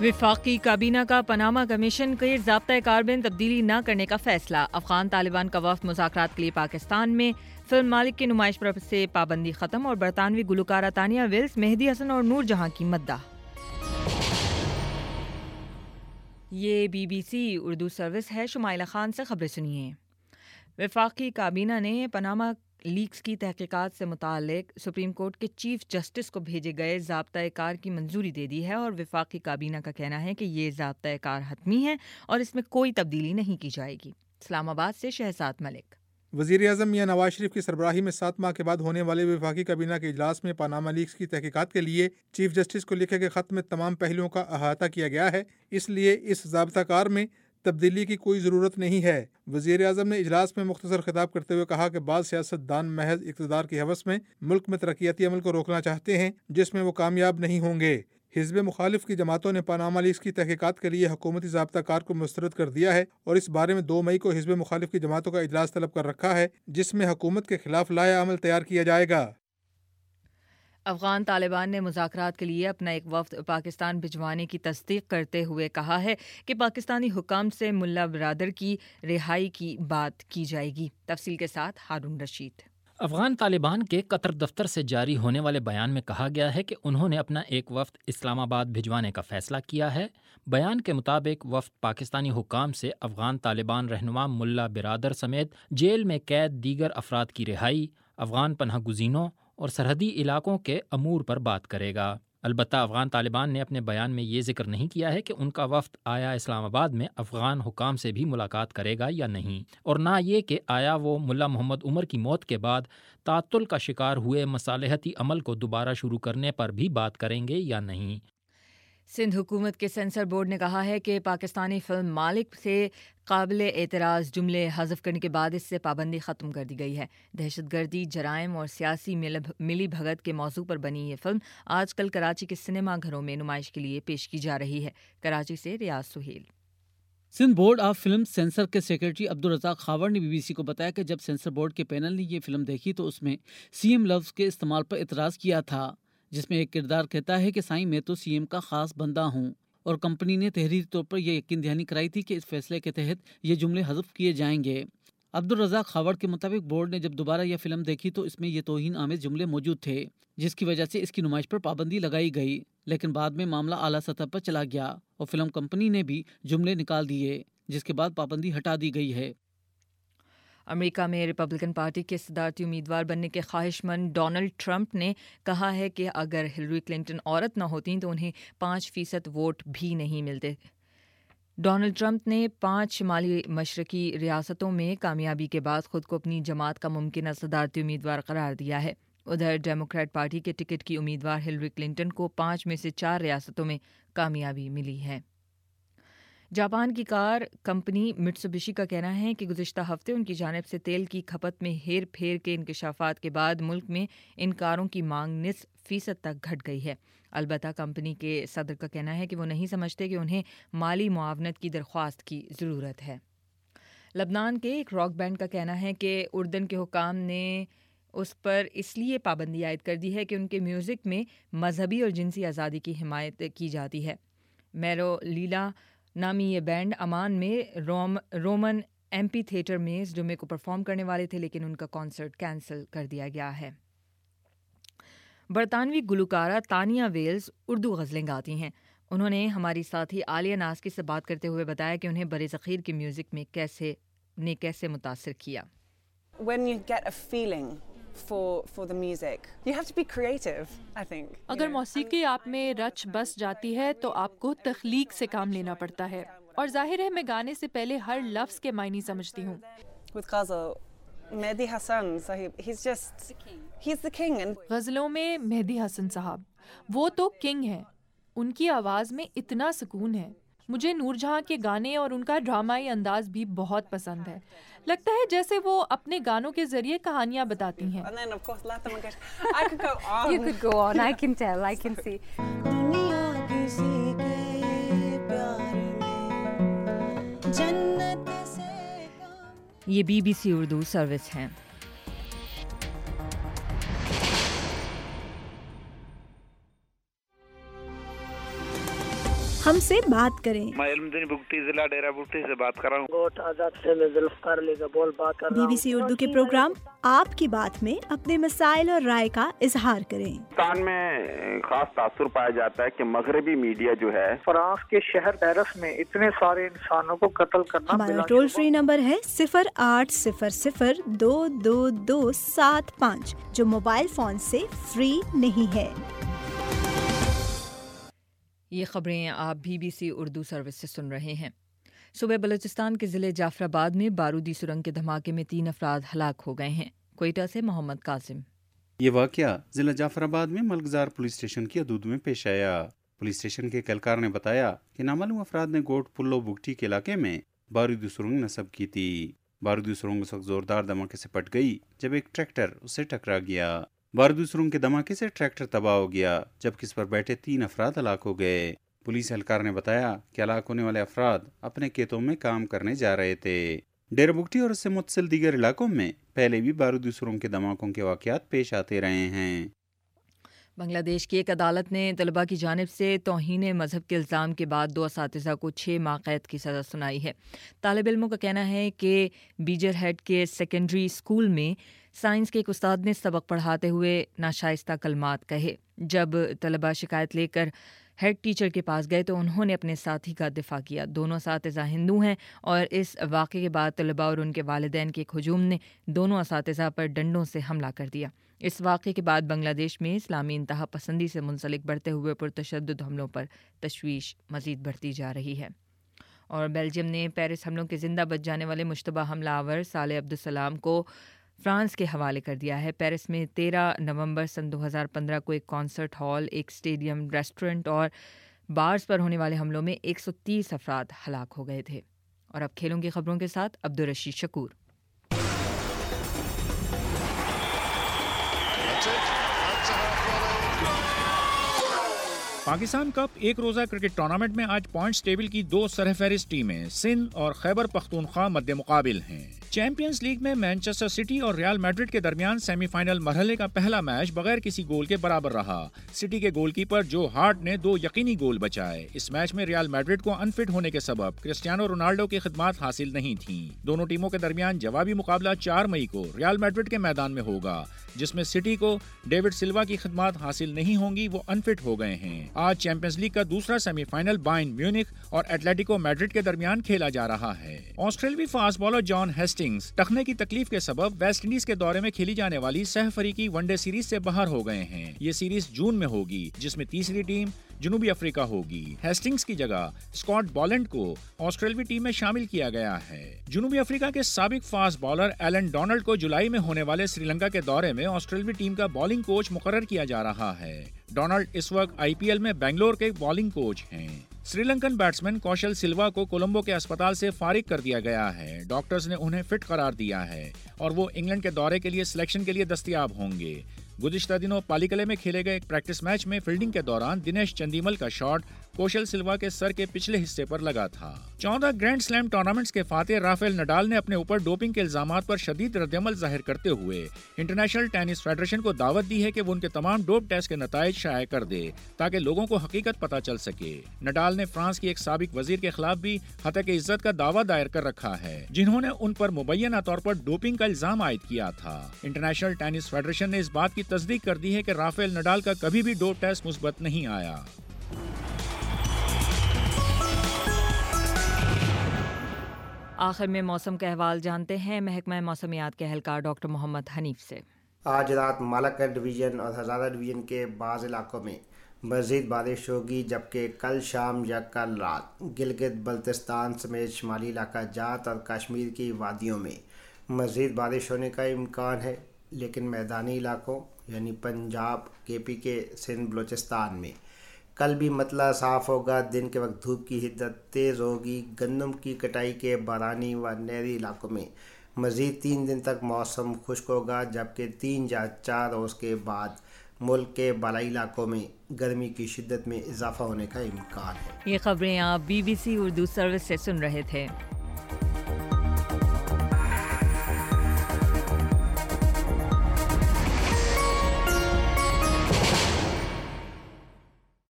وفاقی کابینہ کا پاناما کمیشن کے ضابطۂ کار میں تبدیلی نہ کرنے کا فیصلہ۔ افغان طالبان کا وفد مذاکرات کے لیے پاکستان میں۔ فلم مالک کی نمائش پر سے پابندی ختم، اور برطانوی گلوکارہ تانیہ ویلز، مہدی حسن اور نور جہاں کی مداح۔ یہ BBC اردو سروس ہے۔ شمائلہ خان سے خبریں سنیے۔ وفاقی کابینہ نے پاناما لیکس کی تحقیقات سے متعلق سپریم کورٹ کے چیف جسٹس کو بھیجے گئے ضابطۂ کار کی منظوری دے دی ہے، اور وفاقی کابینہ کا کہنا ہے کہ یہ ضابطۂ کار حتمی ہے اور اس میں کوئی تبدیلی نہیں کی جائے گی۔ اسلام آباد سے شہزاد ملک۔ وزیر اعظم میاں نواز شریف کی سربراہی میں 7 ماہ کے بعد ہونے والے وفاقی کابینہ کے اجلاس میں پاناما لیکس کی تحقیقات کے لیے چیف جسٹس کو لکھے گئے خط میں تمام پہلوؤں کا احاطہ کیا گیا ہے، اس لیے اس ضابطہ کار میں تبدیلی کی کوئی ضرورت نہیں ہے۔ وزیر اعظم نے اجلاس میں مختصر خطاب کرتے ہوئے کہا کہ بعض سیاست دان محض اقتدار کی ہوس میں ملک میں ترقیاتی عمل کو روکنا چاہتے ہیں، جس میں وہ کامیاب نہیں ہوں گے۔ حزب مخالف کی جماعتوں نے پاناما لیکس کی تحقیقات کے لیے حکومتی ضابطہ کار کو مسترد کر دیا ہے، اور اس بارے میں 2 مئی کو حزب مخالف کی جماعتوں کا اجلاس طلب کر رکھا ہے، جس میں حکومت کے خلاف لائحہ عمل تیار کیا جائے گا۔ افغان طالبان نے مذاکرات کے لیے اپنا ایک وفد پاکستان بھجوانے کی تصدیق کرتے ہوئے کہا ہے کہ پاکستانی حکام سے ملا برادر کی رہائی کی بات کی جائے گی۔ تفصیل کے ساتھ ہارون رشید۔ افغان طالبان کے قطر دفتر سے جاری ہونے والے بیان میں کہا گیا ہے کہ انہوں نے اپنا ایک وفد اسلام آباد بھجوانے کا فیصلہ کیا ہے۔ بیان کے مطابق وفد پاکستانی حکام سے افغان طالبان رہنما ملا برادر سمیت جیل میں قید دیگر افراد کی رہائی، افغان پناہ گزینوں اور سرحدی علاقوں کے امور پر بات کرے گا۔ البتہ افغان طالبان نے اپنے بیان میں یہ ذکر نہیں کیا ہے کہ ان کا وفد آیا اسلام آباد میں افغان حکام سے بھی ملاقات کرے گا یا نہیں، اور نہ یہ کہ آیا وہ ملا محمد عمر کی موت کے بعد تعطل کا شکار ہوئے مصالحتی عمل کو دوبارہ شروع کرنے پر بھی بات کریں گے یا نہیں۔ سندھ حکومت کے سینسر بورڈ نے کہا ہے کہ پاکستانی فلم مالک سے قابل اعتراض جملے حذف کرنے کے بعد اس سے پابندی ختم کر دی گئی ہے۔ دہشت گردی، جرائم اور سیاسی ملی بھگت کے موضوع پر بنی یہ فلم آج کل کراچی کے سنیما گھروں میں نمائش کے لیے پیش کی جا رہی ہے۔ کراچی سے Riaz Sohail. Sindh board of film censor کے سیکرٹری عبدالرزاق خاور نے BBC کو بتایا کہ جب سینسر بورڈ کے پینل نے یہ فلم دیکھی تو اس میں CM لفظ کے استعمال پر اعتراض کیا تھا، جس میں ایک کردار کہتا ہے کہ سائیں میں تو CM کا خاص بندہ ہوں، اور کمپنی نے تحریری طور پر یہ یقین دہانی کرائی تھی کہ اس فیصلے کے تحت یہ جملے حذف کیے جائیں گے۔ عبدالرزاق خاور کے مطابق بورڈ نے جب دوبارہ یہ فلم دیکھی تو اس میں یہ توہین آمیز جملے موجود تھے، جس کی وجہ سے اس کی نمائش پر پابندی لگائی گئی، لیکن بعد میں معاملہ اعلیٰ سطح پر چلا گیا اور فلم کمپنی نے بھی جملے نکال دیے، جس کے بعد پابندی ہٹا دی گئی ہے۔ امریکہ میں ریپبلکن پارٹی کے صدارتی امیدوار بننے کے خواہش مند ڈونلڈ ٹرمپ نے کہا ہے کہ اگر ہلری کلنٹن عورت نہ ہوتیں تو انہیں 5% ووٹ بھی نہیں ملتے۔ ڈونلڈ ٹرمپ نے 5 شمالی مشرقی ریاستوں میں کامیابی کے بعد خود کو اپنی جماعت کا ممکنہ صدارتی امیدوار قرار دیا ہے۔ ادھر ڈیموکریٹ پارٹی کے ٹکٹ کی امیدوار ہلری کلنٹن کو 5 میں سے 4 ریاستوں میں کامیابی ملی ہے۔ جاپان کی کار کمپنی مٹسوبشی کا کہنا ہے کہ گزشتہ ہفتے ان کی جانب سے تیل کی کھپت میں ہیر پھیر کے انکشافات کے بعد ملک میں ان کاروں کی مانگ 0.5% تک گھٹ گئی ہے۔ البتہ کمپنی کے صدر کا کہنا ہے کہ وہ نہیں سمجھتے کہ انہیں مالی معاونت کی درخواست کی ضرورت ہے۔ لبنان کے ایک راک بینڈ کا کہنا ہے کہ اردن کے حکام نے اس پر اس لیے پابندی عائد کر دی ہے کہ ان کے میوزک میں مذہبی اور جنسی آزادی کی حمایت کی جاتی ہے۔ میرو لیلا نامی یہ بینڈ عمان میں رومن ایمپی تھیٹر میں اس جمعے کو پرفارم کرنے والے تھے، لیکن ان کا کانسرٹ کینسل کر دیا گیا ہے۔ برطانوی گلوکارہ تانیہ ویلز اردو غزلیں گاتی ہیں۔ انہوں نے ہماری ساتھی عالیہ ناسکی سے بات کرتے ہوئے بتایا کہ انہیں برصغیر کے میوزک میں کیسے متاثر کیا۔ When you get a feeling for the music, you have to be creative, I think. اگر موسیقی آپ میں رچ بس جاتی ہے تو آپ کو تخلیق سے کام لینا پڑتا ہے، اور ظاہر ہے میں گانے سے پہلے ہر لفظ کے معنی سمجھتی ہوں۔ With غزل، مہدی حسن صاحب، he's the king. غزلوں میں مہدی حسن صاحب وہ تو کنگ ہیں، ان کی آواز میں اتنا سکون ہے۔ مجھے نور جہاں کے گانے اور ان کا ڈرامائی انداز بھی بہت پسند ہے، لگتا ہے جیسے وہ اپنے گانوں کے ذریعے کہانیاں بتاتی ہیں۔ And then of course Lata Mangeshkar. I could go on. You could go on, I can tell, I can see. یہ BBC اردو سروس ہیں۔ ہم سے بات کریں۔ میں علمدین بگٹی ضلع ڈیرہ بگٹی سے بات کر رہا ہوں۔ BBC اردو کے پروگرام آپ کی بات میں اپنے مسائل اور رائے کا اظہار کریں۔ پاکستان میں خاص تاثر پایا جاتا ہے کہ مغربی میڈیا جو ہے فرانس کے شہر پیرس میں اتنے سارے انسانوں کو قتل کرنا۔ ہمارا ٹول فری نمبر ہے 0800-222-75 جو موبائل فون سے فری نہیں ہے۔ یہ خبریں آپ BBC اردو سروس سے سن رہے ہیں۔ صوبہ بلوچستان کے ضلع جعفر آباد میں بارودی سرنگ کے دھماکے میں 3 افراد ہلاک ہو گئے ہیں۔ کوئٹہ سے محمد قاسم۔ یہ واقعہ ضلع جعفر آباد میں ملکزار پولیس اسٹیشن کی حدود میں پیش آیا۔ پولیس اسٹیشن کے اہلکار نے بتایا کہ نامعلوم افراد نے گوٹ پلو بگٹی کے علاقے میں بارودی سرنگ نصب کی تھی۔ بارودی سرنگ اس وقت زوردار دھماکے سے پٹ گئی جب ایک ٹریکٹر اس سے ٹکرا گیا۔ بارودی سرنگ کے دھماکے سے ٹریکٹر تباہ ہو گیا جبکہ اس پر بیٹھے 3 افراد ہلاک ہو گئے۔ پولیس اہلکار نے بتایا کہ ہلاک ہونے والے افراد اپنے کھیتوں میں کام کرنے جا رہے تھے۔ ڈیرہ بگٹی اور اس سے متصل دیگر علاقوں میں پہلے بھی بارودی سرنگ کے دھماکوں کے واقعات پیش آتے رہے ہیں۔ بنگلہ دیش کی ایک عدالت نے طلباء کی جانب سے توہین مذہب کے الزام کے بعد 2 اساتذہ کو 6 ماہ قید کی سزا سنائی ہے۔ طالب علموں کا کہنا ہے کہ بیجر ہیڈ کے سیکنڈری اسکول میں سائنس کے ایک استاد نے سبق پڑھاتے ہوئے ناشائستہ کلمات کہے۔ جب طلباء شکایت لے کر ہیڈ ٹیچر کے پاس گئے تو انہوں نے اپنے ساتھی کا دفاع کیا۔ دونوں اساتذہ ہندو ہیں اور اس واقعے کے بعد طلباء اور ان کے والدین کے ایک ہجوم نے دونوں اساتذہ پر ڈنڈوں سے حملہ کر دیا۔ اس واقعے کے بعد بنگلہ دیش میں اسلامی انتہا پسندی سے منسلک بڑھتے ہوئے پرتشدد حملوں پر تشویش مزید بڑھتی جا رہی ہے۔ اور بیلجیم نے پیرس حملوں کے زندہ بچ جانے والے مشتبہ حملہ آور صالح عبدالسلام کو فرانس کے حوالے کر دیا ہے۔ پیرس میں 13 نومبر سن 2015 کو ایک کانسرٹ ہال، ایک اسٹیڈیم، ریسٹورنٹ اور بارز پر ہونے والے حملوں میں 130 افراد ہلاک ہو گئے تھے۔ اور اب کھیلوں کی خبروں کے ساتھ عبدالرشید شکور۔ پاکستان کپ ایک روزہ کرکٹ ٹورنامنٹ میں آج پوائنٹس ٹیبل کی 2 سرفہرست ٹیمیں سندھ اور خیبر پختونخوا مد مقابل ہیں۔ چیمپئنز لیگ میں مانچسٹر سٹی اور ریال میڈرڈ کے درمیان سیمی فائنل مرحلے کا پہلا میچ بغیر کسی گول کے برابر رہا۔ سٹی کے گول کیپر جو ہارٹ نے 2 یقینی گول بچائے۔ اس میچ میں ریال میڈرڈ کو انفٹ ہونے کے سبب کرسٹیانو رونالڈو کی خدمات حاصل نہیں تھیں۔ دونوں ٹیموں کے درمیان جوابی مقابلہ 4 مئی کو ریال میڈرڈ کے میدان میں ہوگا، جس میں سٹی کو ڈیوڈ سلوا کی خدمات حاصل نہیں ہوں گی، وہ انفٹ ہو گئے ہیں۔ آج چیمپئنز لیگ کا دوسرا سیمی فائنل بائرن میونخ اور ایٹلیٹیکو میڈرڈ کے درمیان کھیلا جا رہا ہے۔ آسٹریلوی فاسٹ بالر جان ہیسٹنگز ٹخنے کی تکلیف کے سبب ویسٹ انڈیز کے دورے میں کھیلی جانے والی سہ فریقی ون ڈے سیریز سے باہر ہو گئے ہیں۔ یہ سیریز جون میں ہوگی، جس میں تیسری ٹیم جنوبی افریقہ ہوگی۔ ہیسٹنگز کی جگہ اسکاٹ بالینڈ کو آسٹریلوی ٹیم میں شامل کیا گیا ہے۔ جنوبی افریقہ کے سابق فاسٹ بالر ایلن ڈونلڈ کو جولائی میں ہونے والے سری لنکا کے دورے میں آسٹریلوی ٹیم کا بالنگ کوچ مقرر کیا جا رہا ہے۔ ڈونلڈ اس وقت IPL میں بنگلور کے بالنگ کوچ ہیں۔ سری لنکن بیٹسمین کوشل سلوا کو کولمبو کے اسپتال سے فارغ کر دیا گیا ہے۔ ڈاکٹرز نے انہیں فٹ قرار دیا ہے اور وہ انگلینڈ کے دورے کے لیے سلیکشن کے لیے دستیاب ہوں گے۔ گزشتہ دنوں پالیکلے میں کھیلے گئے ایک پریکٹس میچ میں فیلڈنگ کے دوران دنیش چندیمل کا شاٹ کوشل سلوا کے سر کے پچھلے حصے پر لگا تھا۔ 14 گرینڈ سلیم ٹورنامنٹس کے فاتح رافیل نڈال نے اپنے اوپر ڈوپنگ کے الزامات پر شدید ردعمل ظاہر کرتے ہوئے انٹرنیشنل ٹینس فیڈریشن کو دعوت دی ہے کہ وہ ان کے تمام ڈوپ ٹیسٹ کے نتائج شائع کر دے تاکہ لوگوں کو حقیقت پتہ چل سکے۔ نڈال نے فرانس کی ایک سابق وزیر کے خلاف بھی ہتک عزت کا دعویٰ دائر کر رکھا ہے، جنہوں نے ان پر مبینہ طور پر ڈوپنگ کا الزام عائد کیا تھا۔ انٹرنیشنل ٹینس فیڈریشن نے اس بات کی تصدیق کر دی ہے کہ رافیل نڈال کا کبھی بھی ڈوپ ٹیسٹ مثبت نہیں آیا۔ آخر میں موسم کا احوال جانتے ہیں محکمہ موسمیات کے اہلکار ڈاکٹر محمد حنیف سے۔ آج رات مالاکنڈ ڈویژن اور ہزارہ ڈویژن کے بعض علاقوں میں مزید بارش ہوگی، جبکہ کل شام یا کل رات گلگت بلتستان سمیت شمالی علاقہ جات اور کشمیر کی وادیوں میں مزید بارش ہونے کا امکان ہے، لیکن میدانی علاقوں یعنی پنجاب، KP کے سندھ، بلوچستان میں کل بھی مطلع صاف ہوگا۔ دن کے وقت دھوپ کی حدت تیز ہوگی۔ گندم کی کٹائی کے بارانی و نہری علاقوں میں مزید 3 دن تک موسم خشک ہوگا، جبکہ 3 یا 4 روز کے بعد ملک کے بالائی علاقوں میں گرمی کی شدت میں اضافہ ہونے کا امکان ہے۔ یہ خبریں آپ BBC اردو سروس سے سن رہے تھے۔